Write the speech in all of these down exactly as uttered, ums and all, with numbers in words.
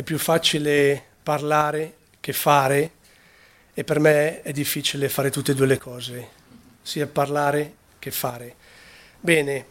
è più facile parlare che fare e per me è difficile fare tutte e due le cose, sia parlare che fare. Bene,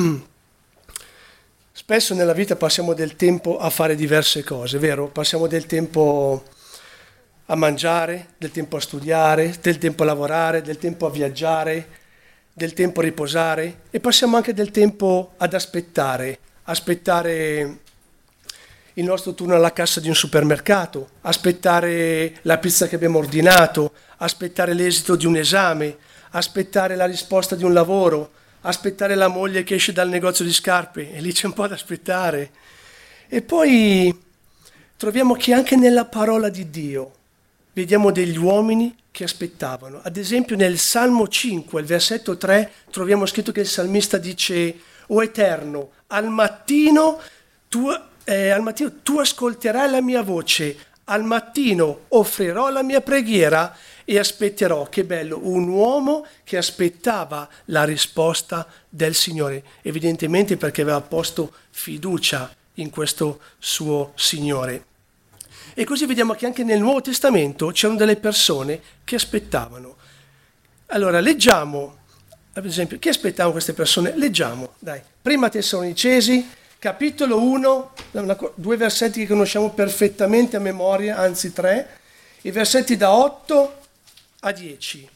spesso nella vita passiamo del tempo a fare diverse cose, vero? Passiamo del tempo a mangiare, del tempo a studiare, del tempo a lavorare, del tempo a viaggiare, del tempo a riposare e passiamo anche del tempo ad aspettare, aspettare il nostro turno alla cassa di un supermercato, aspettare la pizza che abbiamo ordinato, aspettare l'esito di un esame, aspettare la risposta di un lavoro, aspettare la moglie che esce dal negozio di scarpe e lì c'è un po' da aspettare. E poi troviamo che anche nella parola di Dio vediamo degli uomini che aspettavano. Ad esempio nel Salmo cinque, il versetto tre, troviamo scritto che il salmista dice: O Eterno, al mattino tu, eh, al mattino tu ascolterai la mia voce, al mattino offrirò la mia preghiera e aspetterò. Che bello, un uomo che aspettava la risposta del Signore, evidentemente perché aveva posto fiducia in questo suo Signore. E così vediamo che anche nel Nuovo Testamento c'erano delle persone che aspettavano. Allora, leggiamo, ad esempio, che aspettavano queste persone? Leggiamo, dai. Prima Tessalonicesi, capitolo uno, due versetti che conosciamo perfettamente a memoria, anzi tre, i versetti da otto a dieci.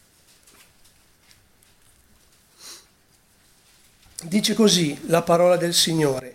Dice così la parola del Signore.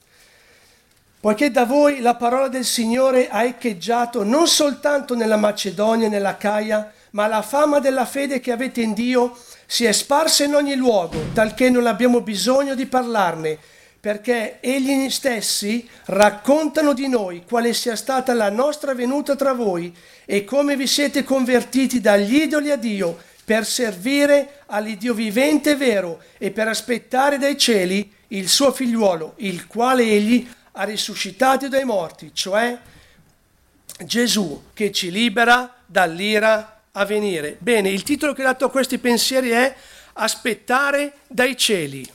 Poiché da voi la parola del Signore ha echeggiato non soltanto nella Macedonia e nell'Acaia, ma la fama della fede che avete in Dio si è sparsa in ogni luogo, talché non abbiamo bisogno di parlarne, perché egli stessi raccontano di noi quale sia stata la nostra venuta tra voi e come vi siete convertiti dagli idoli a Dio per servire all'Iddio vivente e vero e per aspettare dai cieli il suo figliuolo, il quale egli ha risuscitato dai morti, cioè Gesù che ci libera dall'ira a venire. Bene, il titolo che ho dato a questi pensieri è Aspettare dai cieli.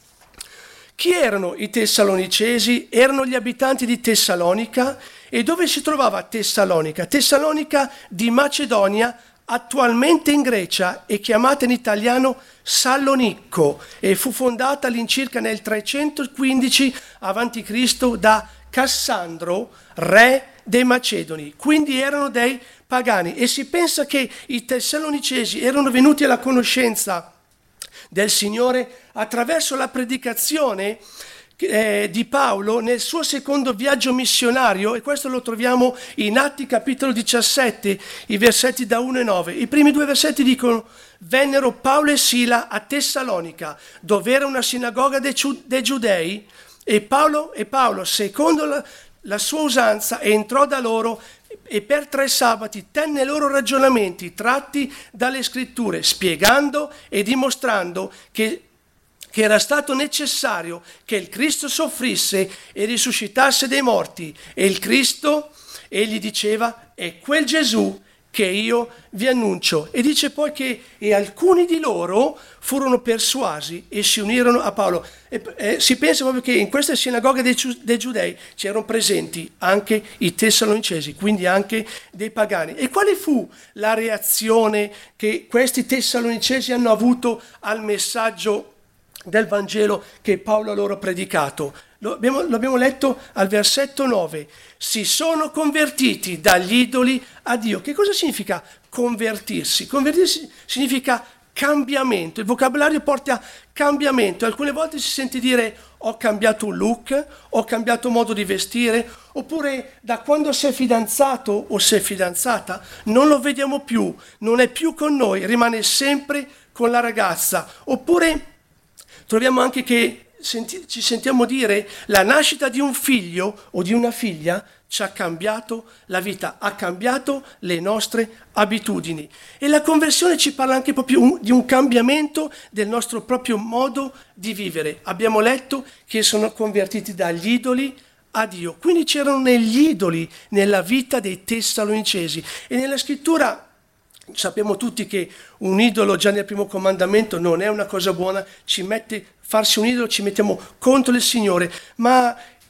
Chi erano i Tessalonicesi? Erano gli abitanti di Tessalonica. E dove si trovava Tessalonica? Tessalonica di Macedonia, attualmente in Grecia e chiamata in italiano Salonicco, e fu fondata all'incirca nel trecentoquindici avanti Cristo da Cassandro, re dei Macedoni. Quindi erano dei pagani e si pensa che i Tessalonicesi erano venuti alla conoscenza del Signore attraverso la predicazione eh, di Paolo nel suo secondo viaggio missionario, e questo lo troviamo in Atti capitolo diciassette, i versetti da uno e nove. I primi due versetti dicono: vennero Paolo e Sila a Tessalonica, dove era una sinagoga dei, dei Giudei, e Paolo, e Paolo secondo la, la sua usanza, entrò da loro e per tre sabati tenne loro ragionamenti tratti dalle scritture, spiegando e dimostrando che che era stato necessario che il Cristo soffrisse e risuscitasse dai morti. E il Cristo, egli diceva, è quel Gesù che io vi annuncio. E dice poi che e alcuni di loro furono persuasi e si unirono a Paolo. E, eh, si pensa proprio che in queste sinagoghe dei, dei Giudei c'erano presenti anche i Tessalonicesi, quindi anche dei pagani. E quale fu la reazione che questi Tessalonicesi hanno avuto al messaggio del Vangelo che Paolo ha loro predicato? Lo abbiamo, lo abbiamo letto al versetto nove. Si sono convertiti dagli idoli a Dio. Che cosa significa convertirsi? Convertirsi significa cambiamento. Il vocabolario porta cambiamento. Alcune volte si sente dire ho cambiato un look, ho cambiato modo di vestire, oppure da quando si è fidanzato o si è fidanzata non lo vediamo più, non è più con noi, rimane sempre con la ragazza. Oppure troviamo anche che senti, ci sentiamo dire la nascita di un figlio o di una figlia ci ha cambiato la vita, ha cambiato le nostre abitudini. E la conversione ci parla anche proprio di un cambiamento del nostro proprio modo di vivere. Abbiamo letto che sono convertiti dagli idoli a Dio. Quindi c'erano degli idoli nella vita dei Tessalonicesi. E nella scrittura sappiamo tutti che un idolo già nel primo comandamento non è una cosa buona, ci mette, farsi un idolo ci mettiamo contro il Signore, ma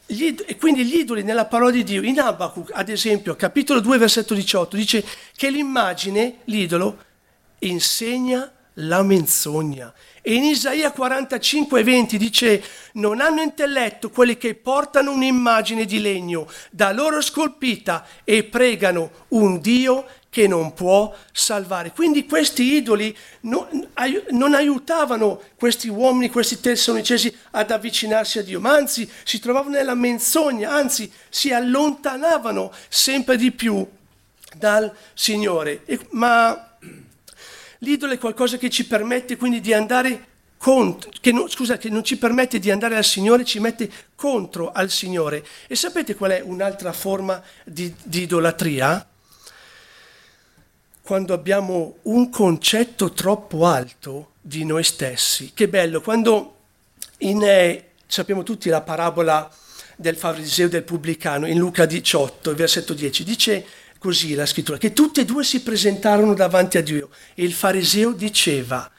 Gli, e quindi gli idoli nella parola di Dio, in Abacuc, ad esempio, capitolo due, versetto diciotto, dice che l'immagine, l'idolo, insegna la menzogna. E in Isaia quarantacinque, venti dice: non hanno intelletto quelli che portano un'immagine di legno da loro scolpita e pregano un Dio che non può salvare. Quindi questi idoli non, non aiutavano questi uomini, questi tessalonicesi ad avvicinarsi a Dio, ma anzi si trovavano nella menzogna, anzi si allontanavano sempre di più dal Signore. E, ma l'idolo è qualcosa che ci permette quindi di andare contro, che non, scusa, che non ci permette di andare al Signore, ci mette contro al Signore. E sapete qual è un'altra forma di, di idolatria? Quando abbiamo un concetto troppo alto di noi stessi. Che bello, quando in, eh, sappiamo tutti la parabola del fariseo e del pubblicano, in Luca diciotto, versetto dieci, dice così la scrittura, che tutti e due si presentarono davanti a Dio e il fariseo diceva: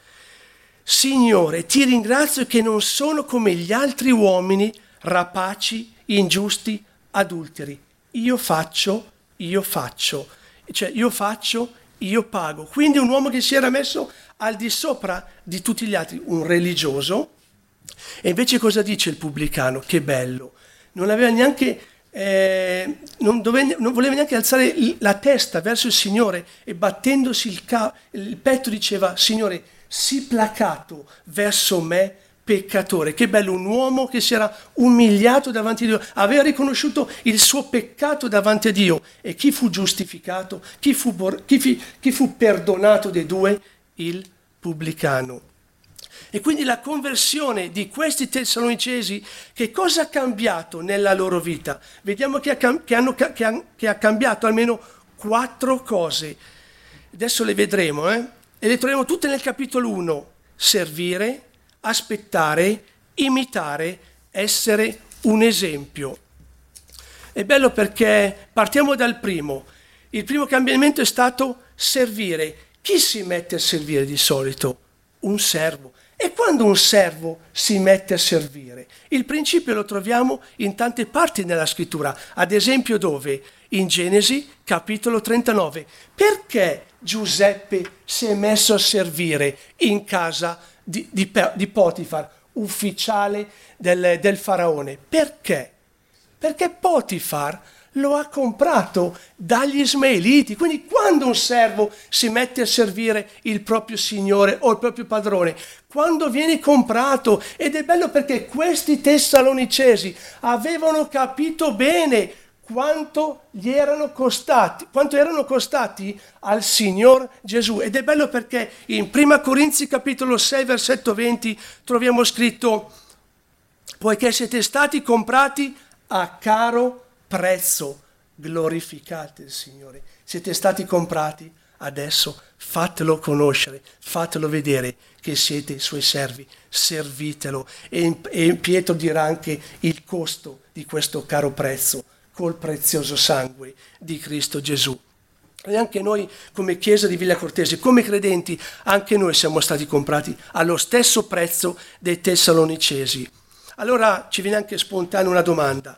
Signore, ti ringrazio che non sono come gli altri uomini, rapaci, ingiusti, adulteri. Io faccio, io faccio, cioè io faccio, io pago. Quindi un uomo che si era messo al di sopra di tutti gli altri, un religioso. E invece cosa dice il pubblicano? Che bello, non aveva neanche, eh, non, dove, non voleva neanche alzare la testa verso il Signore e battendosi il, ca- il petto diceva: Signore, sii placato verso me peccatore. Che bello, un uomo che si era umiliato davanti a Dio, aveva riconosciuto il suo peccato davanti a Dio. E chi fu giustificato? Chi fu, chi fu, chi fu perdonato dei due? Il pubblicano. E quindi la conversione di questi tessalonicesi, che cosa ha cambiato nella loro vita? Vediamo che ha, che hanno, che ha, che ha cambiato almeno quattro cose. Adesso le vedremo, eh? E le troviamo tutte nel capitolo uno. Servire, aspettare, imitare, essere un esempio. È bello perché partiamo dal primo. Il primo cambiamento è stato servire. Chi si mette a servire di solito? Un servo. E quando un servo si mette a servire? Il principio lo troviamo in tante parti nella scrittura. Ad esempio dove? In Genesi capitolo trentanove. Perché Giuseppe si è messo a servire in casa di, di, di Potifar, ufficiale del, del faraone? Perché? Perché Potifar lo ha comprato dagli ismaeliti. Quindi quando un servo si mette a servire il proprio signore o il proprio padrone, quando viene comprato, ed è bello perché questi tessalonicesi avevano capito bene quanto gli erano costati, quanto erano costati al Signor Gesù. Ed è bello perché in prima Corinzi capitolo sei versetto venti troviamo scritto: poiché siete stati comprati a caro prezzo, glorificate il Signore. Siete stati comprati, adesso fatelo conoscere, fatelo vedere che siete i suoi servi, servitelo. E, e Pietro dirà anche il costo di questo caro prezzo, col prezioso sangue di Cristo Gesù. E anche noi come Chiesa di Villa Cortese, come credenti, anche noi siamo stati comprati allo stesso prezzo dei tessalonicesi. Allora ci viene anche spontanea una domanda: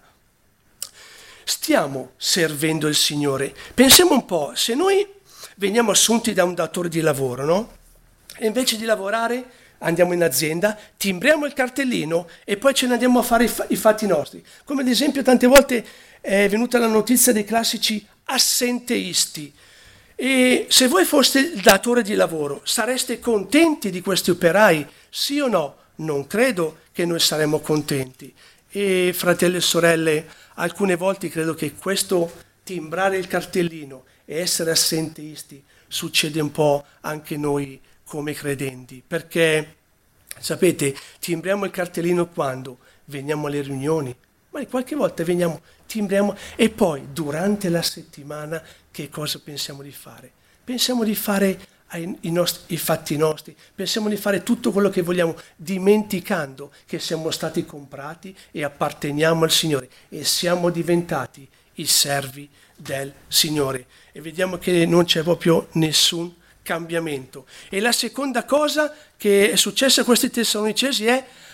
stiamo servendo il Signore? Pensiamo un po', se noi veniamo assunti da un datore di lavoro, no? E invece di lavorare andiamo in azienda, timbriamo il cartellino e poi ce ne andiamo a fare i, fa- i fatti nostri. Come ad esempio tante volte è venuta la notizia dei classici assenteisti. E se voi foste il datore di lavoro, sareste contenti di questi operai? Sì o no? Non credo che noi saremmo contenti. E fratelli e sorelle, alcune volte credo che questo timbrare il cartellino e essere assenteisti succede un po' anche noi come credenti, perché sapete, timbriamo il cartellino quando veniamo alle riunioni, ma qualche volta veniamo, timbriamo e poi durante la settimana che cosa pensiamo di fare? Pensiamo di fare i, i, nostri, i fatti nostri, pensiamo di fare tutto quello che vogliamo, dimenticando che siamo stati comprati e apparteniamo al Signore e siamo diventati i servi del Signore. E vediamo che non c'è proprio nessun cambiamento. E la seconda cosa che è successa a questi tessalonicesi è: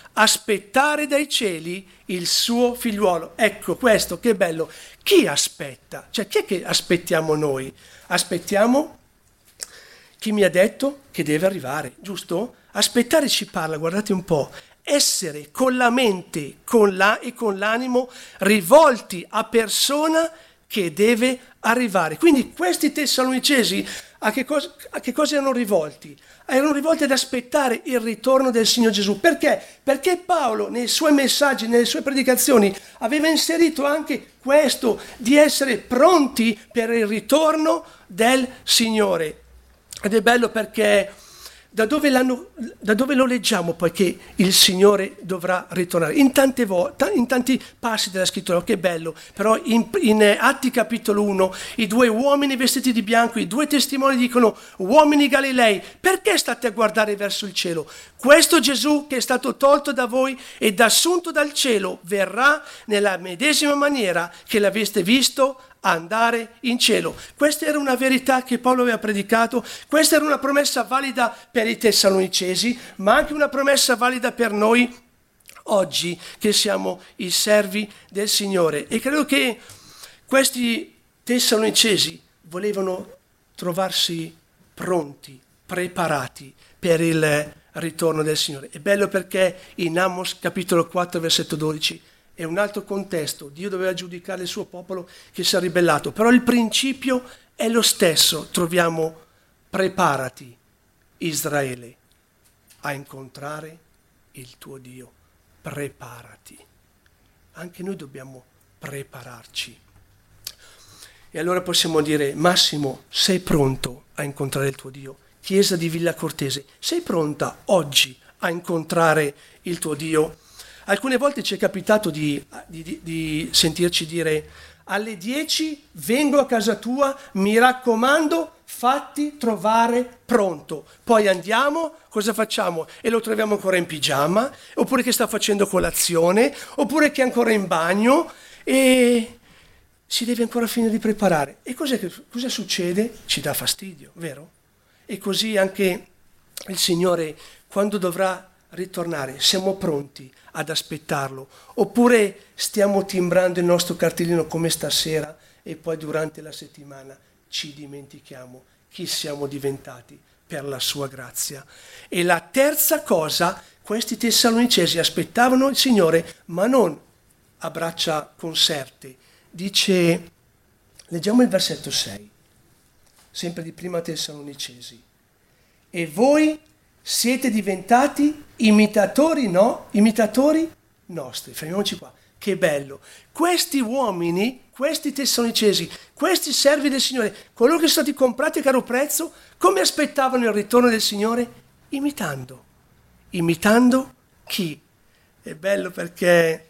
aspettare dai cieli il suo figliuolo. Ecco questo, che bello. Chi aspetta? Cioè, chi è che aspettiamo noi? Aspettiamo chi mi ha detto che deve arrivare, giusto? Aspettare ci parla, guardate un po', essere con la mente con la, e con l'animo rivolti a persona che deve arrivare. Quindi questi Tessalonicesi a che, cosa, a che cosa erano rivolti? Erano rivolti ad aspettare il ritorno del Signore Gesù. Perché? Perché Paolo nei suoi messaggi, nelle sue predicazioni, aveva inserito anche questo, di essere pronti per il ritorno del Signore. Ed è bello perché da dove, l'hanno, da dove lo leggiamo poi che il Signore dovrà ritornare? In, tante vo- in tanti passi della scrittura, che bello, però in, in Atti capitolo uno i due uomini vestiti di bianco, i due testimoni dicono: uomini Galilei, perché state a guardare verso il cielo? Questo Gesù che è stato tolto da voi ed assunto dal cielo verrà nella medesima maniera che l'aveste visto andare in cielo. Questa era una verità che Paolo aveva predicato, questa era una promessa valida per i Tessalonicesi, ma anche una promessa valida per noi oggi che siamo i servi del Signore. E credo che questi Tessalonicesi volevano trovarsi pronti, preparati per il ritorno del Signore. È bello perché in Amos capitolo quattro versetto dodici è un altro contesto. Dio doveva giudicare il suo popolo che si è ribellato, però il principio è lo stesso. Troviamo: preparati, Israele, a incontrare il tuo Dio. Preparati. Anche noi dobbiamo prepararci. E allora possiamo dire: Massimo, sei pronto a incontrare il tuo Dio? Chiesa di Villa Cortese, sei pronta oggi a incontrare il tuo Dio? Alcune volte ci è capitato di, di, di sentirci dire: alle dieci vengo a casa tua, mi raccomando, fatti trovare pronto. Poi andiamo, cosa facciamo? E lo troviamo ancora in pigiama, oppure che sta facendo colazione, oppure che è ancora in bagno e si deve ancora finire di preparare. E cos'è che, cosa succede? Ci dà fastidio, vero? E così anche il Signore, quando dovrà ritornare, siamo pronti ad aspettarlo, oppure stiamo timbrando il nostro cartellino come stasera e poi durante la settimana ci dimentichiamo chi siamo diventati per la sua grazia. E la terza cosa, questi Tessalonicesi aspettavano il Signore, ma non a braccia conserte. Dice, leggiamo il versetto sei, sempre di prima Tessalonicesi: e voi siete diventati imitatori, no? Imitatori nostri. Fermiamoci qua. Che bello. Questi uomini, questi Tessalonicesi, questi servi del Signore, coloro che sono stati comprati a caro prezzo, come aspettavano il ritorno del Signore? Imitando. Imitando chi? È bello perché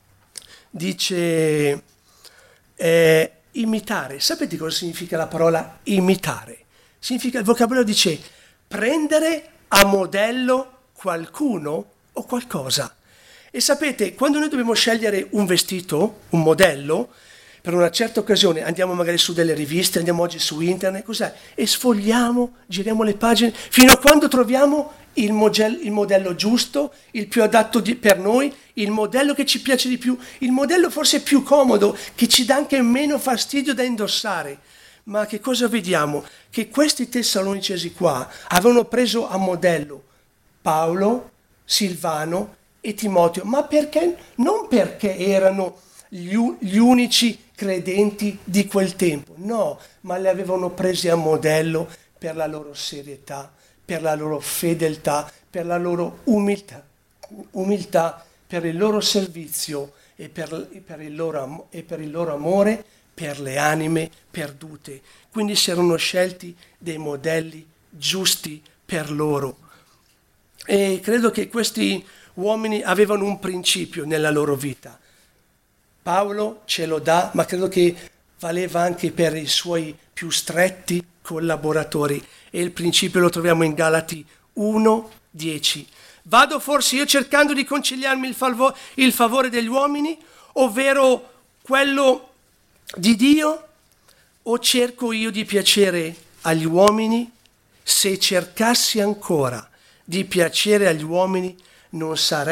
dice eh, imitare. Sapete cosa significa la parola imitare? Significa, il vocabolario dice prendere a modello qualcuno o qualcosa. E sapete, quando noi dobbiamo scegliere un vestito, un modello, per una certa occasione, andiamo magari su delle riviste, andiamo oggi su internet, cos'è? E sfogliamo, giriamo le pagine, fino a quando troviamo il, mogel, il modello giusto, il più adatto di, per noi, il modello che ci piace di più, il modello forse più comodo, che ci dà anche meno fastidio da indossare. Ma che cosa vediamo? Che questi Tessalonicesi qua avevano preso a modello Paolo, Silvano e Timoteo, ma perché? Non perché erano gli, gli unici credenti di quel tempo, no, ma li avevano presi a modello per la loro serietà, per la loro fedeltà, per la loro umiltà, umiltà per il loro servizio e per, per, il loro, e per il loro amore per le anime perdute. Quindi si erano scelti dei modelli giusti per loro. E credo che questi uomini avevano un principio nella loro vita. Paolo ce lo dà, ma credo che valeva anche per i suoi più stretti collaboratori. E il principio lo troviamo in Galati uno dieci. Vado forse io cercando di conciliarmi il, favore, il favore degli uomini, ovvero quello di Dio, o cerco io di piacere agli uomini? Se cercassi ancora di piacere agli uomini, non sarei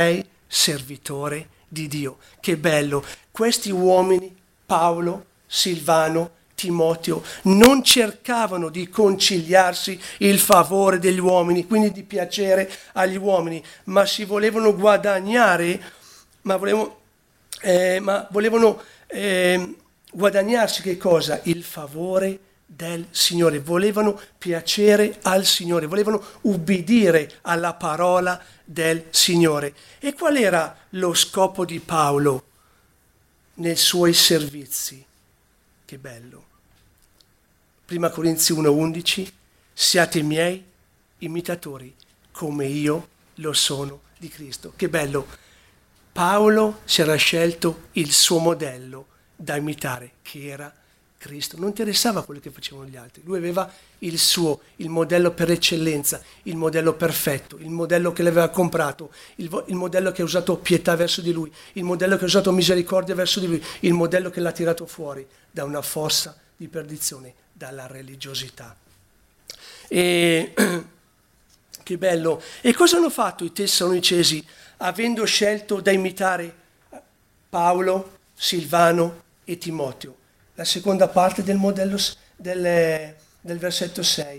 servitore di Dio. Che bello! Questi uomini, Paolo, Silvano, Timoteo, non cercavano di conciliarsi il favore degli uomini, quindi di piacere agli uomini, ma si volevano guadagnare, ma volevano, eh, ma volevano eh, guadagnarsi che cosa? Il favore del Signore, volevano piacere al Signore, volevano ubbidire alla parola del Signore. E qual era lo scopo di Paolo nei suoi servizi? Che bello. Prima Corinzi uno undici, siate miei imitatori, come io lo sono di Cristo. Che bello. Paolo si era scelto il suo modello da imitare, che era Cristo. Non interessava quello che facevano gli altri. Lui aveva il suo, il modello per eccellenza, il modello perfetto, il modello che l'aveva comprato, il, il modello che ha usato pietà verso di lui, il modello che ha usato misericordia verso di lui, il modello che l'ha tirato fuori da una fossa di perdizione, dalla religiosità. E che bello. E cosa hanno fatto i Tessalonicesi avendo scelto da imitare Paolo, Silvano e Timoteo? La seconda parte del modello del, del versetto sei.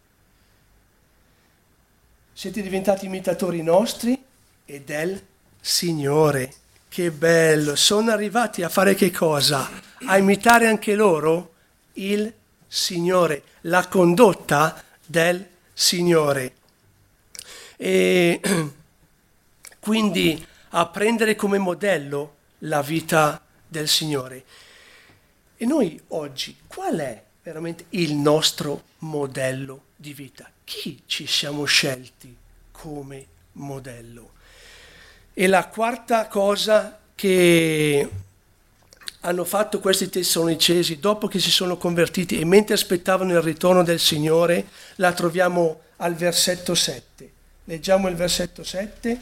Siete diventati imitatori nostri e del Signore. Che bello. Sono arrivati a fare che cosa? A imitare anche loro il Signore, la condotta del Signore. E quindi a prendere come modello la vita del Signore. E noi oggi, qual è veramente il nostro modello di vita? Chi ci siamo scelti come modello? E la quarta cosa che hanno fatto questi Tessalonicesi dopo che si sono convertiti e mentre aspettavano il ritorno del Signore, la troviamo al versetto sette. Leggiamo il versetto sette.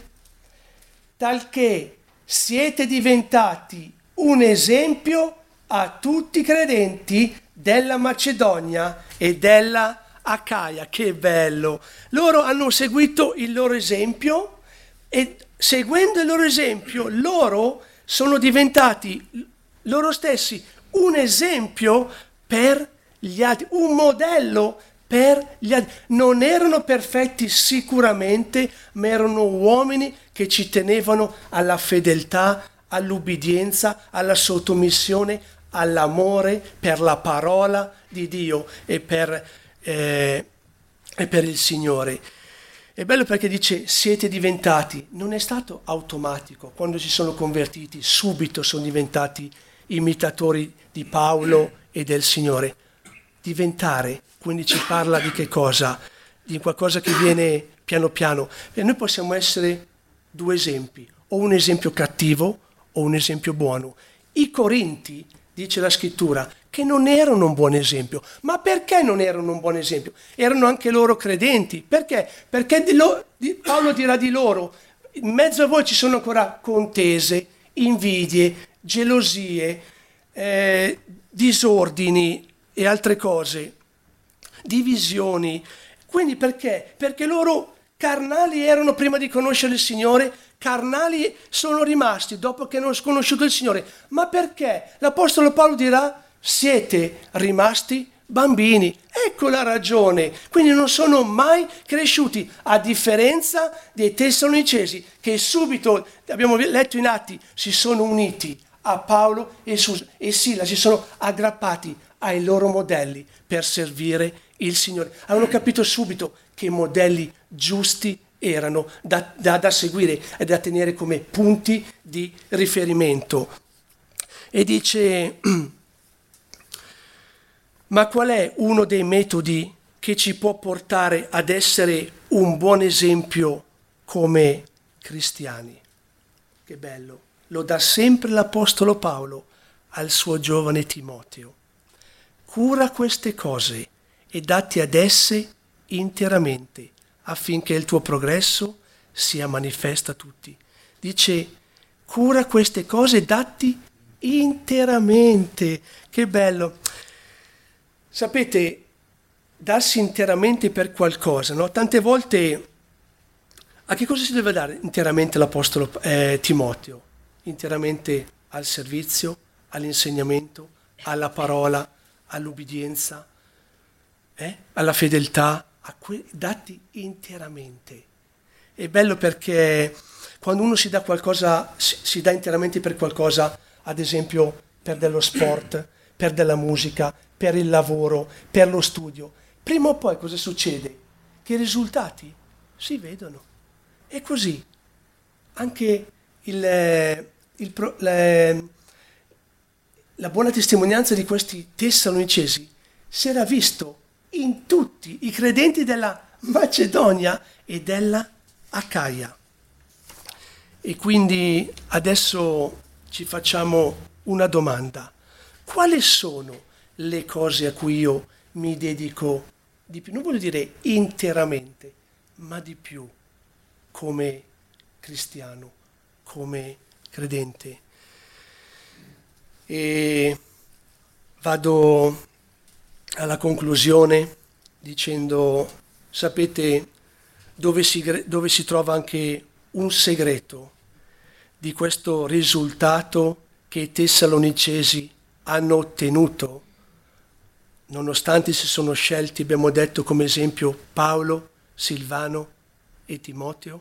Talché siete diventati un esempio a tutti i credenti della Macedonia e della Acaia. Che bello! Loro hanno seguito il loro esempio e seguendo il loro esempio loro sono diventati loro stessi un esempio per gli altri, un modello per gli altri. Non erano perfetti sicuramente, ma erano uomini che ci tenevano alla fedeltà, all'ubbidienza, alla sottomissione, all'amore per la parola di Dio e per, eh, e per il Signore. È bello perché dice siete diventati, non è stato automatico, quando si sono convertiti subito sono diventati imitatori di Paolo e del Signore. Diventare, quindi ci parla di che cosa? Di qualcosa che viene piano piano. E noi possiamo essere due esempi, o un esempio cattivo o un esempio buono. I Corinti, dice la scrittura, che non erano un buon esempio. Ma perché non erano un buon esempio? Erano anche loro credenti. Perché? Perché di lo, di, Paolo dirà di loro, in mezzo a voi ci sono ancora contese, invidie, gelosie, eh, disordini e altre cose, divisioni. Quindi perché? Perché loro carnali erano prima di conoscere il Signore, carnali sono rimasti dopo che hanno conosciuto il Signore. Ma perché? L'Apostolo Paolo dirà, siete rimasti bambini. Ecco la ragione. Quindi non sono mai cresciuti, a differenza dei Tessalonicesi che subito, abbiamo letto in Atti, si sono uniti a Paolo e, Sus- e Sila, si sono aggrappati ai loro modelli per servire il Signore. Avevano capito subito che modelli giusti erano da, da, da seguire e da tenere come punti di riferimento. E dice, ma qual è uno dei metodi che ci può portare ad essere un buon esempio come cristiani? Che bello! Lo dà sempre l'Apostolo Paolo al suo giovane Timoteo. Cura queste cose e datti ad esse interamente, affinché il tuo progresso sia manifesto a tutti. Dice, cura queste cose e datti interamente. Che bello! Sapete, darsi interamente per qualcosa, no? Tante volte A che cosa si deve dare interamente l'Apostolo eh, Timoteo? Interamente al servizio, all'insegnamento, alla parola, all'ubbidienza, eh? alla fedeltà, a que- dati interamente. È bello perché quando uno si dà qualcosa, si, si dà interamente per qualcosa, ad esempio per dello sport, per della musica, per il lavoro, per lo studio, prima o poi cosa succede? Che i risultati si vedono. E così anche il, il, pro- le- la buona testimonianza di questi tessalonicesi si era visto in tutti i credenti della Macedonia e della Acaia. E quindi adesso ci facciamo una domanda. Quali sono le cose a cui io mi dedico di più? Non voglio dire interamente, ma di più come cristiano, come credente. E vado alla conclusione dicendo, sapete dove si, dove si trova anche un segreto di questo risultato che i tessalonicesi hanno ottenuto, nonostante si sono scelti, abbiamo detto come esempio, Paolo, Silvano e Timoteo?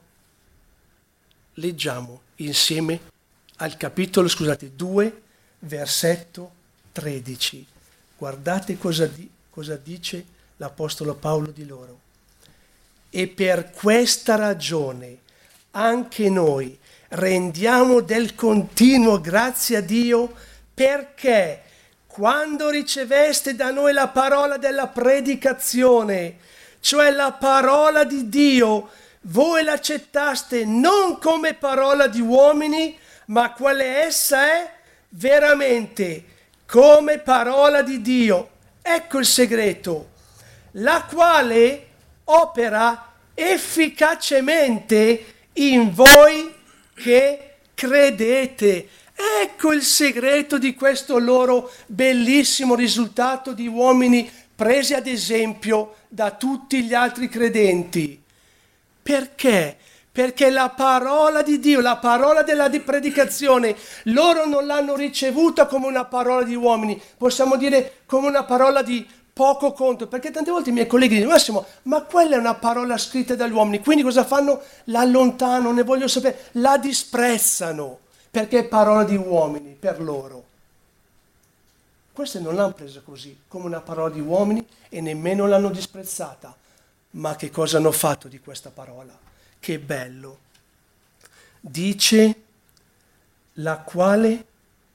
Leggiamo insieme al capitolo, scusate, due, versetto tredici. Guardate cosa, di, cosa dice l'Apostolo Paolo di loro. E per questa ragione anche noi rendiamo del continuo grazie a Dio, perché quando riceveste da noi la parola della predicazione, cioè la parola di Dio, voi l'accettaste non come parola di uomini, ma quale essa è veramente, come parola di Dio. Ecco il segreto, la quale opera efficacemente in voi che credete. Ecco il segreto di questo loro bellissimo risultato di uomini presi ad esempio da tutti gli altri credenti. Perché? Perché la parola di Dio, la parola della predicazione, loro non l'hanno ricevuta come una parola di uomini, possiamo dire come una parola di poco conto, perché tante volte i miei colleghi dicono, Massimo, ma quella è una parola scritta dagli uomini, quindi cosa fanno? La allontanano, ne vogliono sapere, la disprezzano, perché è parola di uomini per loro. Queste non l'hanno presa così, come una parola di uomini, e nemmeno l'hanno disprezzata. Ma che cosa hanno fatto di questa parola? Che bello! Dice, la quale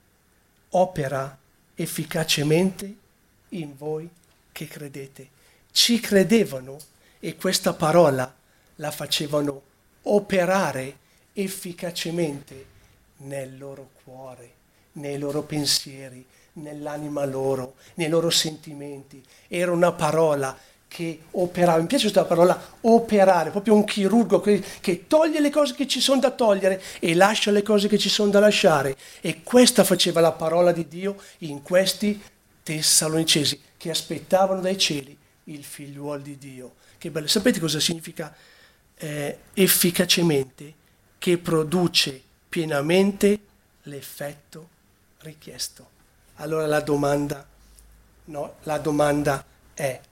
opera efficacemente in voi che credete. Ci credevano e questa parola la facevano operare efficacemente nel loro cuore, nei loro pensieri, nell'anima loro, nei loro sentimenti. Era una parola che operava, mi piace questa parola operare, proprio un chirurgo che, che toglie le cose che ci sono da togliere e lascia le cose che ci sono da lasciare. E questa faceva la parola di Dio in questi tessalonicesi che aspettavano dai cieli il figliuolo di Dio. Che bello! Sapete cosa significa eh, efficacemente? Che produce pienamente l'effetto richiesto. Allora la domanda, no, la domanda è: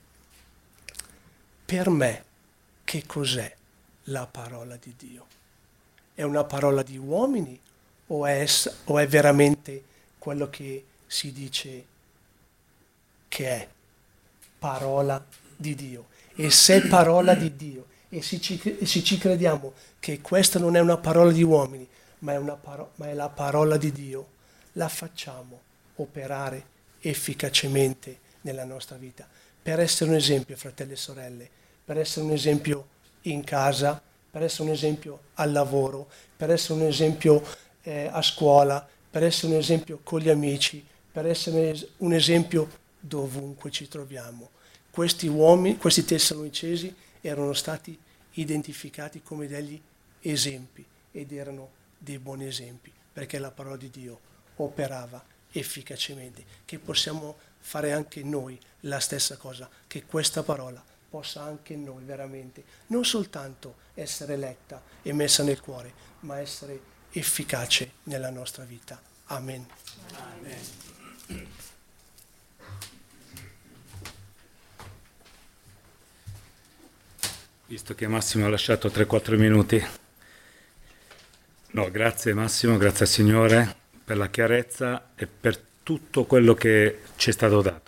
per me che cos'è la parola di Dio? È una parola di uomini o è, o è veramente quello che si dice che è parola di Dio? E se è parola di Dio e se ci, e se ci crediamo che questa non è una parola di uomini ma è, una paro- ma è la parola di Dio, la facciamo operare efficacemente nella nostra vita per essere un esempio, fratelli e sorelle, per essere un esempio in casa, per essere un esempio al lavoro, per essere un esempio eh, a scuola, per essere un esempio con gli amici, per essere un esempio dovunque ci troviamo. Questi uomini, questi tessalonicesi erano stati identificati come degli esempi ed erano dei buoni esempi, perché la parola di Dio operava efficacemente, che possiamo fare anche noi la stessa cosa, che questa parola possa anche in noi veramente non soltanto essere letta e messa nel cuore, ma essere efficace nella nostra vita. Amen. Amen. Visto che Massimo ha lasciato tre quattro minuti. No, grazie Massimo, grazie al Signore per la chiarezza e per tutto quello che ci è stato dato.